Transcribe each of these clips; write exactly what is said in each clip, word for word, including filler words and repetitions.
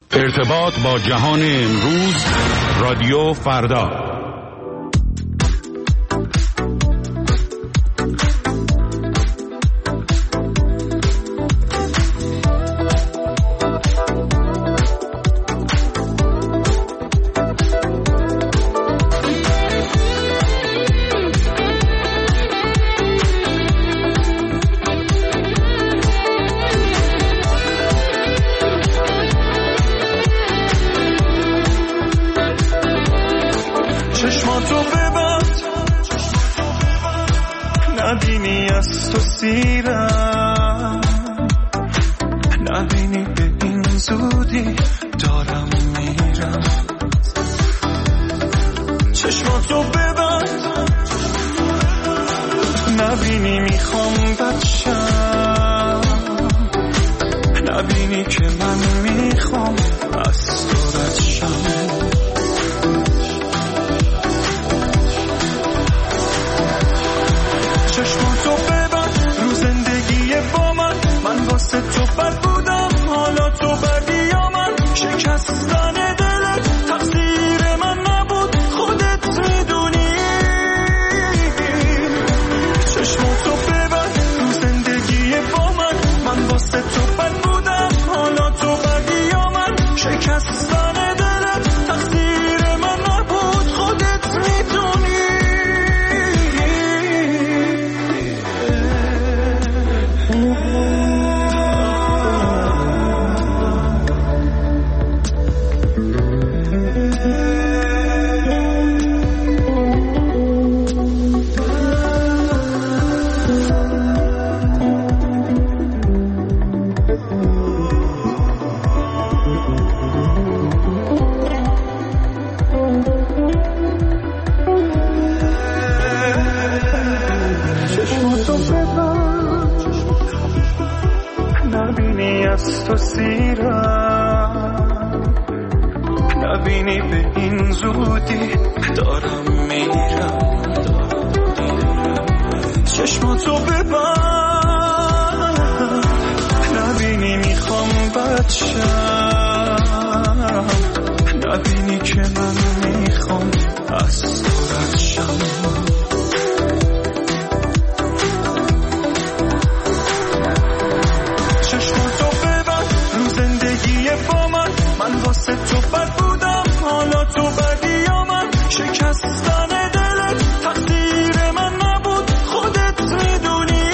ارتباط با جهان امروز، رادیو فردا. نبینی از تو سیرم، نبینی به این زودی دارم میرم. چشماتو ببند، نبینی میخوام بچم، نبینی که من میخوام از تو رد شم. چشماتو ببند رو زندگی با من، من واسه تو بد بودم حالا تو بدی یا من. شکستن دلت تقصیر من نبود خودت میدونی. چشماتو ببند رو زندگی با من، من واسه تو بد بودم حالا تو بدی یا من. شکستن دلت تقصیر من نبود خودت میدونی. نبینی از تو سیرم، نبینی به این زودی دارم میرم. چشماتو ببند، نبینی میخوام بچم، نبینی که من میخوام از تو رد شم. من واسه تو بد بودم حالا تو بدی یا من. شکستن دلت تقدیر من نبود خودت میدونی.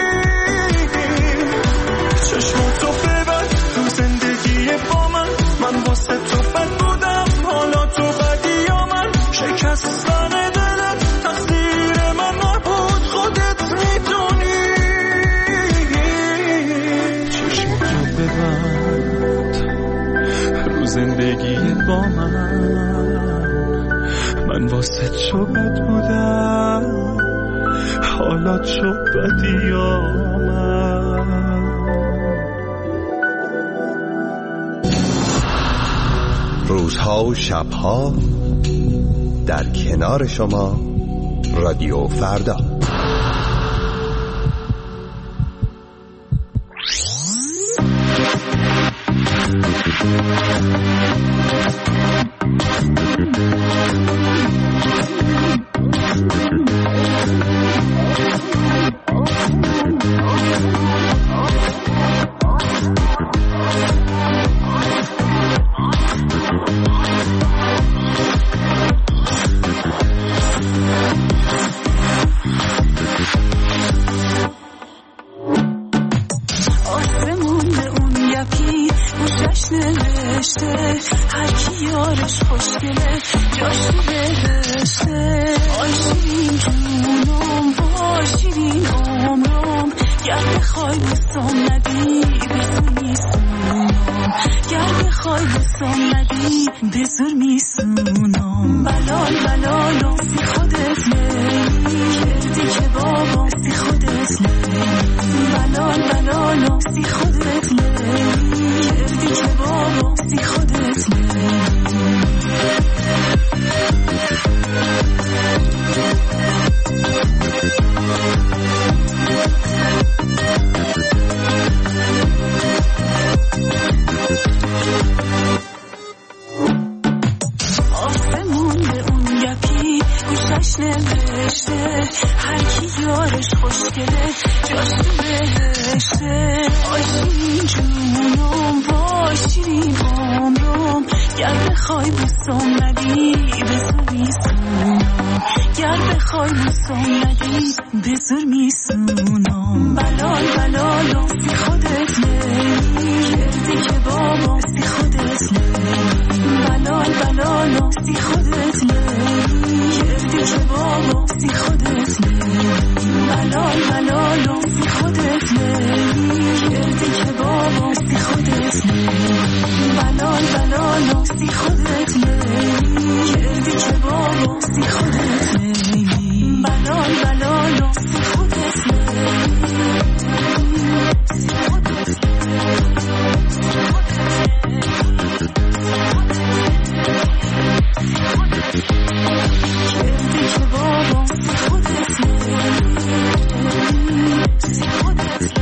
چشماتو ببند تو زندگی با من، من واسه تو بد بودم حالا تو بدی یا من. شکستن دلت تقدیر من نبود خودت میدونی. چشماتو ببند زندگی با من، من واسه تو بد بودم حالا تو بدی یا من. روزها و شبها در کنار شما، رادیو فردا. بهشته، هر کی یارش خوشگله جاش تو بهشته. آشین جونم باشی بام روم، گر بخوای بوسم ندی بزور میسونم، گر بخوای بوسم ندی بزور میسونم. بلال بلال سی خودت نمی کردی که بابا سی خودت نمی، بلال بلال سی خودت نمی کردی که بابا سی خودت نمی، بلال بلال سی خودت نمی کردی که بابا سی خودت نمی، بلال بلال سی خودت نمی کردی که بابا سی خودت نمی، بلال بلال سی خودت نمی سی خودت کردی که بابا سی خودت نمی سی خودت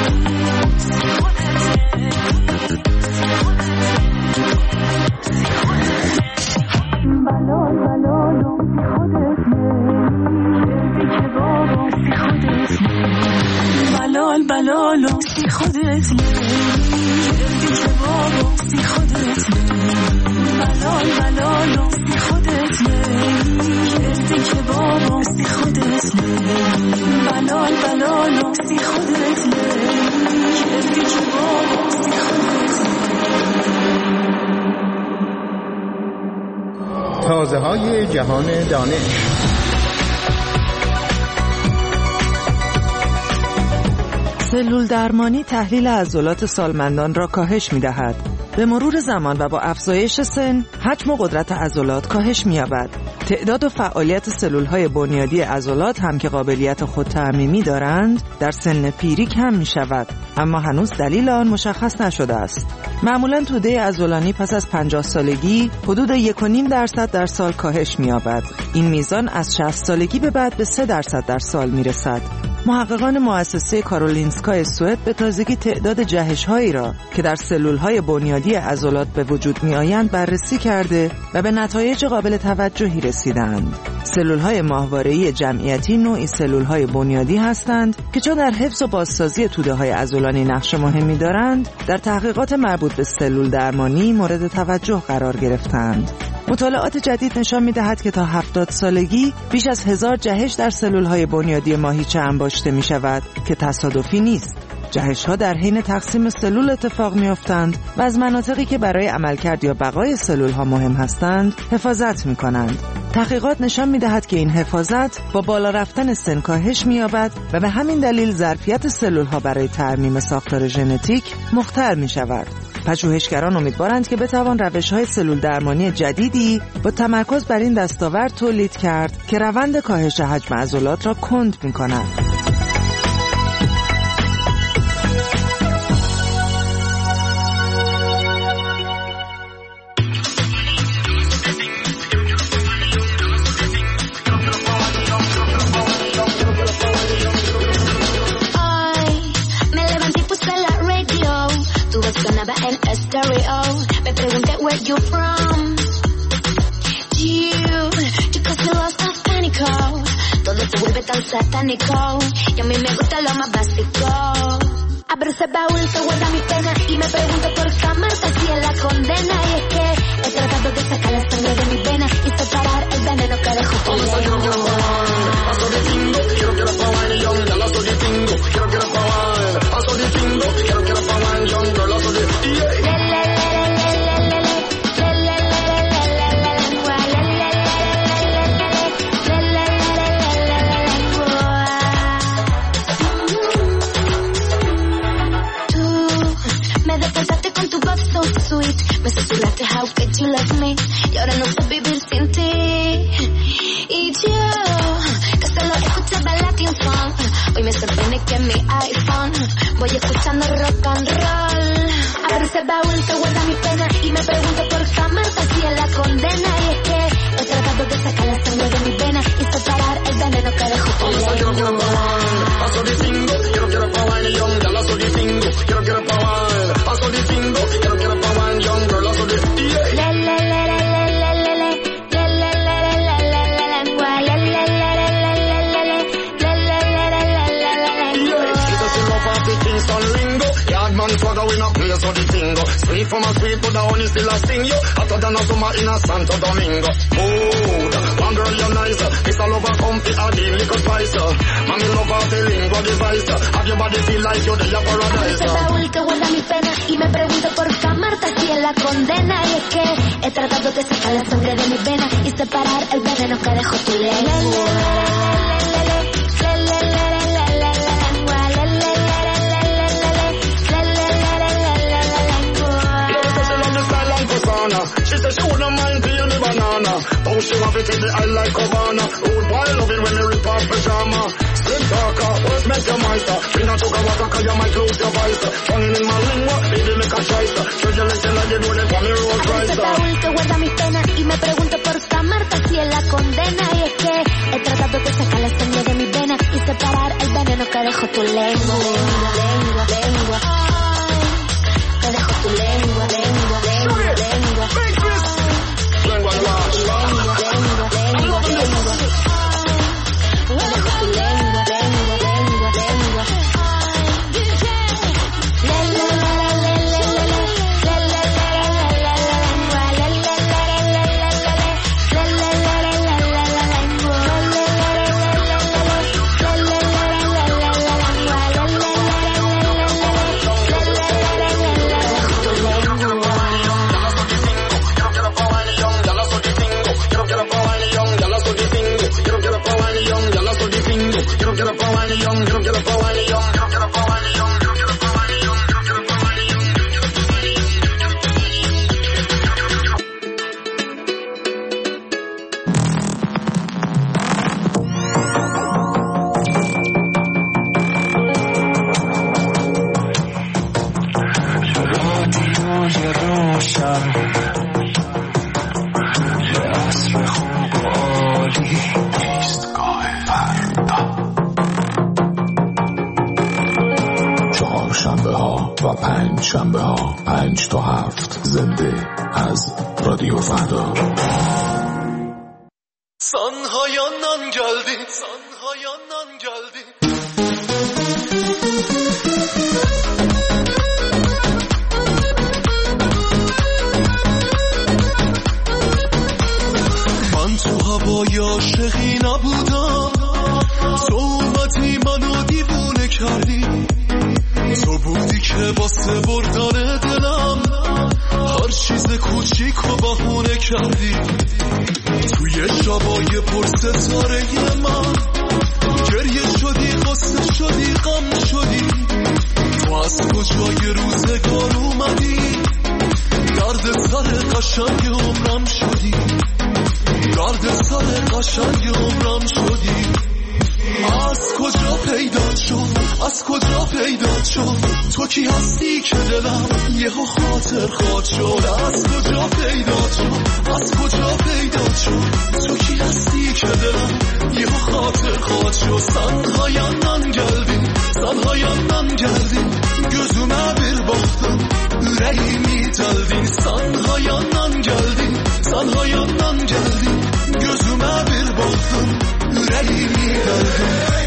بلالو سی خودت نمی کردی که بابا سی خودت نمی، بلال بلالو سی خودت نمی کردی که بابا سی خودت نمی، بلال بلالو سی خودت نمی کردی که بابا سی خودت نمی. تازه های جهان دانش. سلول درمانی تحلیل عضلات سالمندان را کاهش می‌دهد. به مرور زمان و با افزایش سن، حجم و قدرت عضلات کاهش می‌یابد. تعداد و فعالیت سلول‌های بنیادی عضلات هم که قابلیت خودترمیمی دارند، در سن پیری کم می‌شود، اما هنوز دلیل آن مشخص نشده است. معمولاً توده عضلانی پس از پنجاه سالگی حدود یک و نیم درصد در سال کاهش می‌یابد. این میزان از شصت سالگی به بعد به سه درصد در سال می‌رسد. محققان مؤسسه کارولینسکای سوئد به تازگی تعداد جهش‌هایی را که در سلول‌های بنیادی عضلات به وجود می‌آیند بررسی کرده و به نتایج قابل توجهی رسیدند. سلول‌های ماهواره‌ای جمعیتی نوعی سلول‌های بنیادی هستند که چون در حفظ و بازسازی توده‌های عضلانی نقش مهمی دارند، در تحقیقات مربوط به سلول درمانی مورد توجه قرار گرفتند. مطالعات جدید نشان می‌دهد که تا هفتاد سالگی بیش از هزار جهش در سلول‌های بنیادی ماهیچه انباشته می‌شود که تصادفی نیست. جهش‌ها در حین تقسیم سلول اتفاق می‌افتند و از مناطقی که برای عملکرد یا بقای سلول‌ها مهم هستند حفاظت می‌کنند. تحقیقات نشان می‌دهد که این حفاظت با بالا رفتن سن کاهش می‌یابد و به همین دلیل ظرفیت سلول‌ها برای ترمیم ساختار ژنتیک مختل می‌شود. پژوهشگران امیدوارند که بتوان روش‌های سلول درمانی جدیدی با تمرکز بر این دستاورد تولید کرد که روند کاهش حجم عضلات را کند می‌کند. Me pregunté where you from. You, you cause me lost of pánico. Todo se vuelve tan satánico. Y a mí me gusta lo más básico. Abro ese baúl que guarda mi pena y me pregunto por qué amarte si es la condena. Y es que he tratado de sacar la sangre de mi vena y separar el veneno que dejo por dentro. Quiero, quiero probar, paso de tingo. Quiero, quiero probar, yo me la soy de tingo. Quiero, quiero probar, paso de tingo. Quiero, quiero probar, yo me la soy de tingo. Me susurraste how could you love me y ahora no sé vivir sin ti. Y yo que solo escuchaba Latin funk, hoy me sorprende que en mi iPhone voy escuchando rock and roll. Abro ese baúl que guarda mi pena y me pregunto por qué amarte si es la condena. Y es que he tratado de sacar la sangre de mi vena y separar el veneno que dejo por dentro. Quiero, quiero probar, paso de tingo. Quiero, quiero probar, yo me la soy de tingo. Quiero, quiero probar, paso de tingo. Quiero, quiero probar, yo me la soy de tingo. La la la la la la la la la la la la la la la la la la la la you saw the thing go. Sweet from a sweet to the honey still a sting you. Hotter than a summer in a Santo Domingo. Mood, one girl you're nice. It's all over comfy, a deal liquor spice. Mami love her feeling, go device. Have your body feel like you're the paradise. Este baúl que guarda mi pena y me pregunto por qué amarte así es la condena. Y es que he tratado de sacar la sangre de mi vena y separar el veneno que dejó tu lengua. She said she wouldn't mind peel me banana. Oh, she want to take the eye like Havana. Old boy love it when me rip off pajama. Slim talker, what's make your mister? She not took a water cause you might lose your vice. Tongue in my lingua, baby make a choice. Should you listen like you do it for me roll price. Este baúl que guarda mi pena y me pregunto por qué amarte así es la condena. Y es que he tratado de sacar la sangre de mi vena y separar el veneno que dejó tu lengua. Lengua, lengua. Que dejó tu lengua, lengua, lengua, lengua. Lengua, lengua, lengua, lengua, lengua, lengua. Que dejó tu lengua, lengua, lengua, lengua. La la la la la la la la la la la la la و پنج شنبه ها پنج تا هفت زنده از رادیو فردا. Sanhayandan geldi, Sanhayandan geldi. من تو هوای عاشقی نبودم، تو اومدی منو دیوونه کردی، تو بودی که واسه بردن دلم هر چیز کوچیکو بهونه کردی. توی شبای پرستاره من گریه شدی، قصه شدی، غم شدی. تو از کجای روزگار اومدی، درد سر قشنگ عمرم شدی، درد سر قشنگ عمرم شدی. از کجا پیدا شد، از کجا پیدا شد، تو کی هستی که دلم یهو خاطر خواد شد. از کجا پیدا شد، از کجا پیدا شد، تو کی هستی که دلم یهو خاطر خواد شد. Sen yandan geldin, sen yandan geldin, gözüme bir baktın, yüreğimi deldin. Sen yandan geldin, sen yandan geldin, gözüme bir baktın, yüreğimi deldin.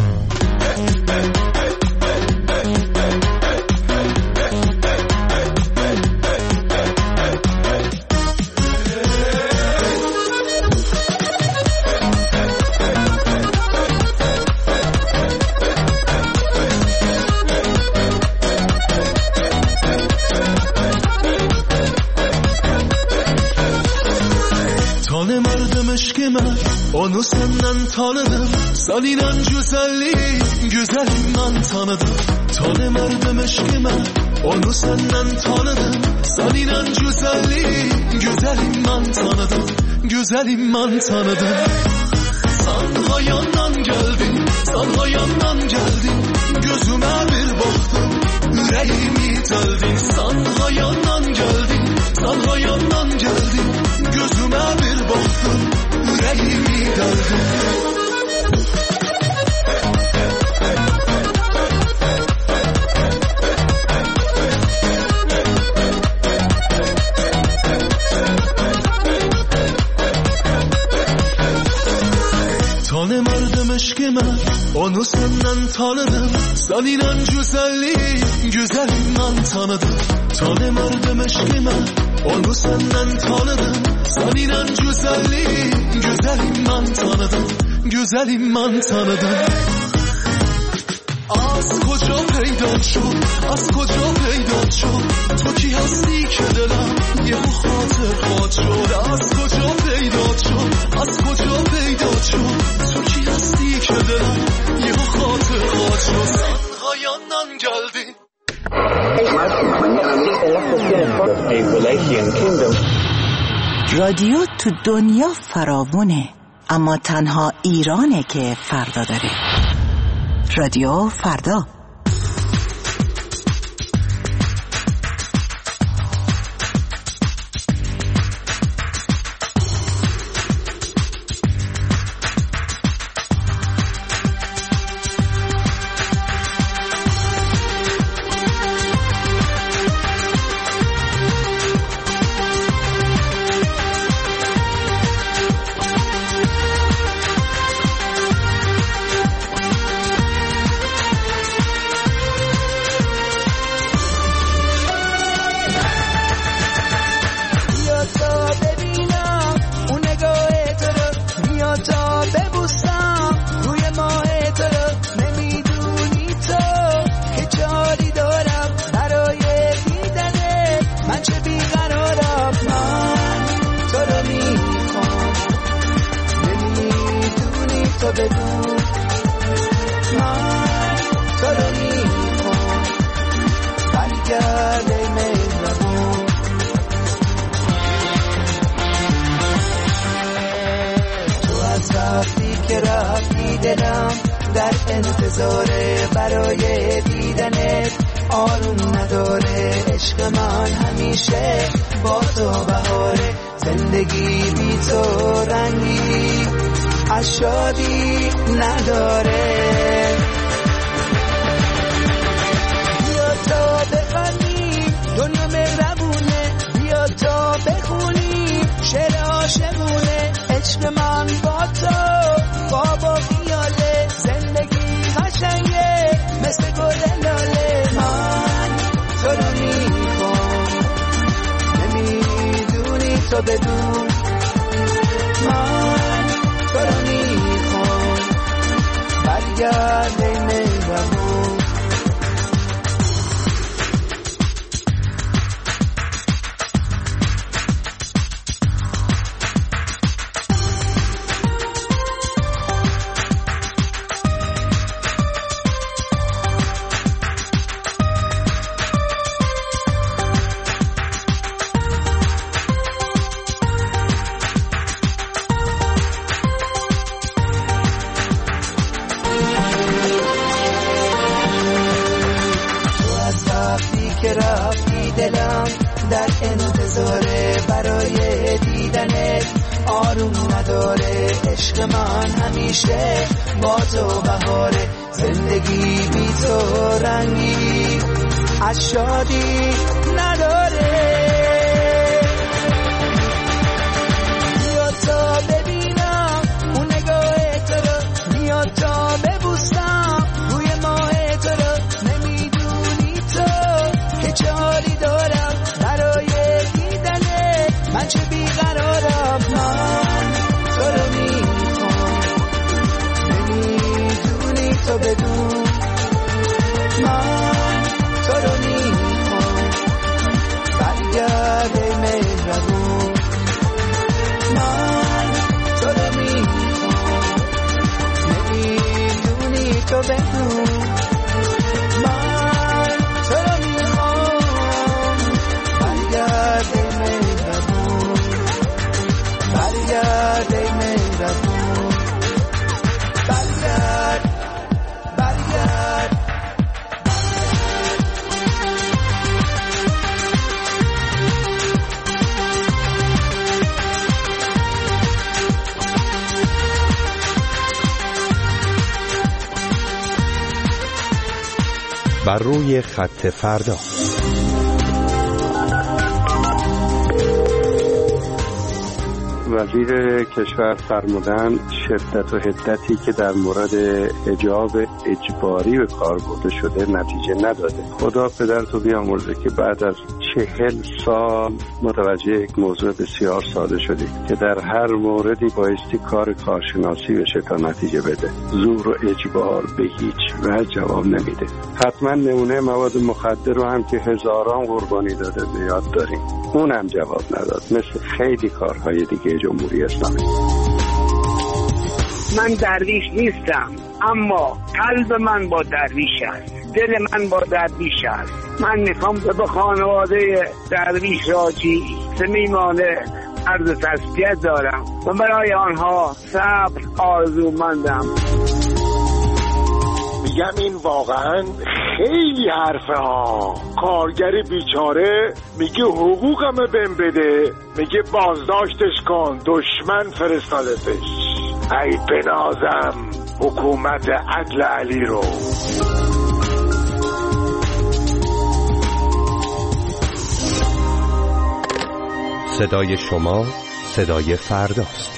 Tanımadım aşkımı, onu senden tanıdım. Senin güzelliği, güzelinden tanıdım. Tanımadım aşkımı, onu senden tanıdım. Senin güzelliği, güzelinden tanıdım. Güzelinden tanıdım. Sen hayandan geldin, sen hayandan geldin, gözüme bir baktın, yüreğimi deldin. Sen hayandan geldin, sen hayandan geldin, gözüme bir baktın, yüreğimi deldin. Tanımadım aşkımı, onu senden tanıdım. Senin güzelliği, güzelinden tanıdım. Tane merdem aşkıma onu senden tanıdım. Seninle güzelliğin güzelim ben tanıdım. Güzelim ben tanıdım. از کجا پیدا شد از کجا پیدا شد تو کی هستی که دلم یه خاطر خاط شد از کجا پیدا شد از کجا پیدا شد تو کی هستی که دلم یه خاطر خاط شد تنها yandan geldi رادیو تو دنیا فراوونه اما تنها ایرانه که فردا داره. رادیو فردا. بر روی خط فردا. وزیر کشور فرمودن شدت و حدتی که در مورد حجاب اجباری به کار برده شده نتیجه نداده. خدا پدرتو بیامرزه که بعد از چهل سال متوجه یک موضوع بسیار ساده شدی که در هر موردی بایستی کار کارشناسی بشه تا نتیجه بده. زور و اجبار به هیچ وجه جواب نمیده. حتما نمونه مواد مخدر رو هم که هزاران قربانی داده یاد داریم، اونم جواب نداد، مثل خیلی کارهای دیگه جمهوری اسلامی. من درویش نیستم، اما قلب من با درویش است، دل من با درویش است. من میخوام به خانواده درویش راجی صمیمانه عرض تسلیت دارم و برای آنها صبر آرزومندم. میگم این واقعا خیلی حرفه ها. کارگر بیچاره میگه حقوقمه بهم بده، میگه بازداشتش کن، دشمن فرستادتش. ای بنازم حکومت عدل علی رو. صدای شما صدای فرداست.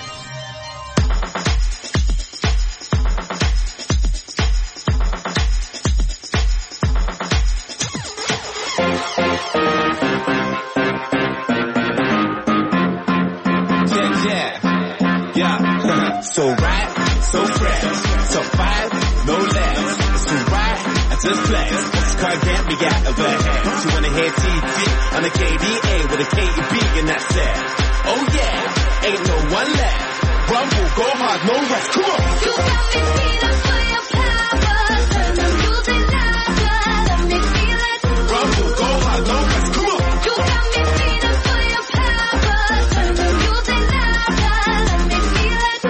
So right, so fresh, so five, no less. So right, I just flex. This car can't be out of her head. She wanna hear T T on the K D A with a K E B and that's it. Oh yeah, ain't no one left. Rumble, go hard, no rest. Come on. You got me feeling for your power. Turn the music louder, let me feel it. Rumble, go hard, no rest. Come on. You got me feeling for your power. Turn the music louder, let me feel it.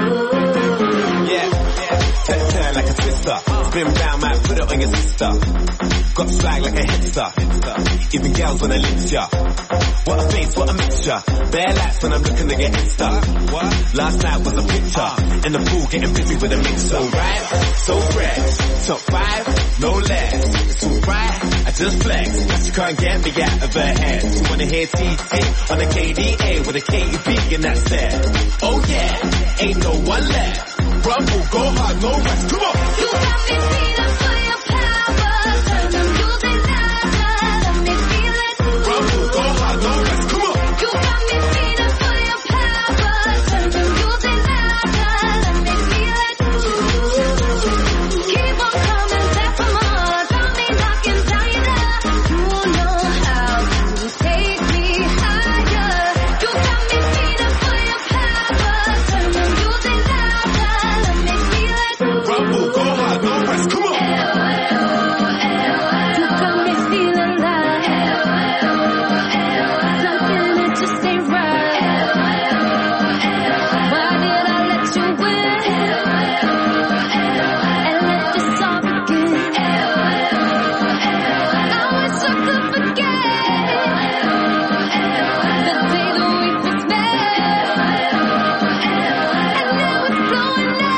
Turn like a twister, spin round, might put it on your sister. Got swag like a hipster, even girls wanna lift ya. What a face, what a mixture. Bare lights when I'm looking to get Insta. Last night was a picture in the pool, getting busy with a mixer. So right, so fresh, top five, no less. It's alright, I just flex. She can't get me out of her head. She wanna hear T T on the K D A with a K E B and that's it. Oh yeah, ain't no one left. Rumble, go hard, no rest, come on. You got me feeling for your power. Turn the music louder, let me feel it. Rumble, go hard, no rest, come on. You got me feeling for your power. Turn the music louder, let me feel it. Keep on coming back for more. Don't be knocking down your door. You know how to take me higher. You got me feeling for your power. Turn the music louder. Rumble, go hard, no rest, come on. You got me feeling like nothing, it just ain't right. Why did I let you win and let this all begin? I wish I could forget the day that we first met, and now it's blowing up.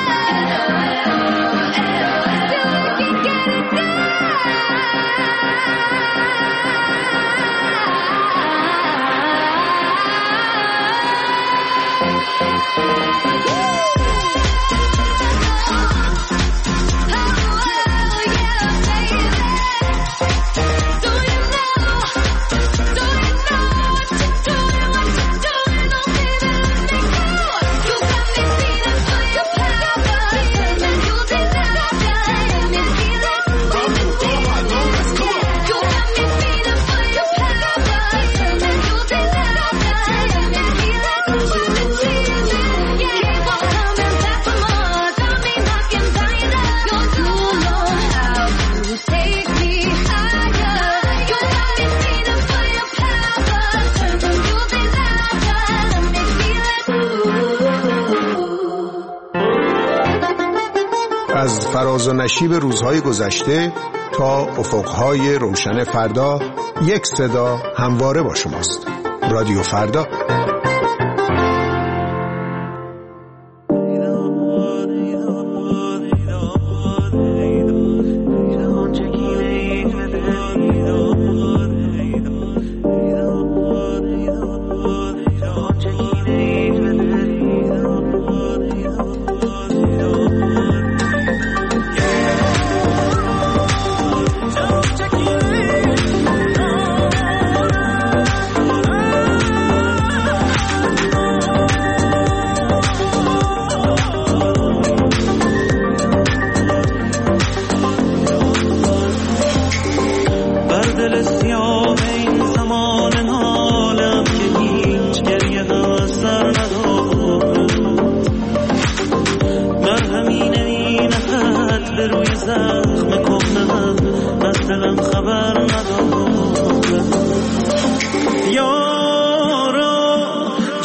از فراز و نشیب روزهای گذشته تا افقهای روشن فردا، یک صدا همواره با شماست. رادیو فردا.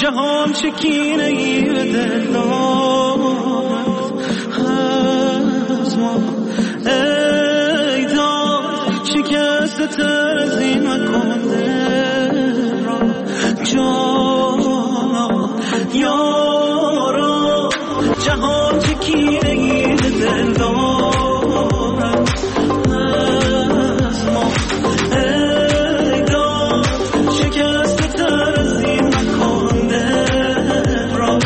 جهان چکینه ای به دل دارد از ما ای داد شکست تر از این مکان دل را جانا یارا جهان چکینه ای به دل دارد از ما ای داد شکست تر از این مکان دل را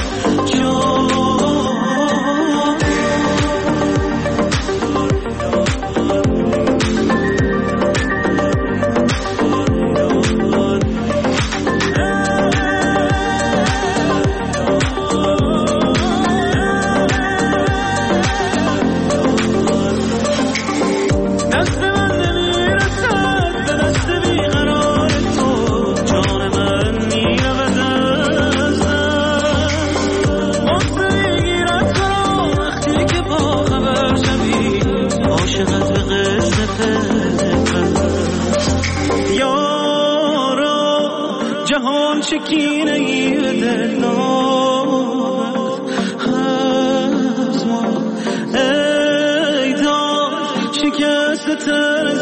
شکینه ای به دل دارد از ما ای داد شکست تر